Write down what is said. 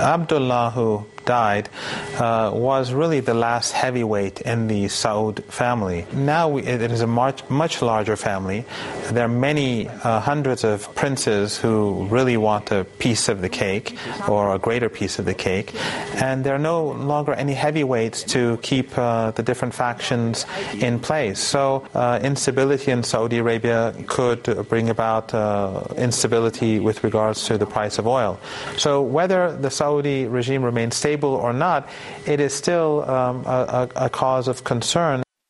Abdullah, who died, was really the last heavyweight in the Saud family. Now it is a much larger family. There are many hundreds of princes who really want a piece of the cake, or a greater piece of the cake, and there are no longer any heavyweights to keep the different factions in place. So instability in Saudi Arabia could bring about instability with regards to the price of oil. So whether the Saudi regime remains stable or not, it is still a cause of concern.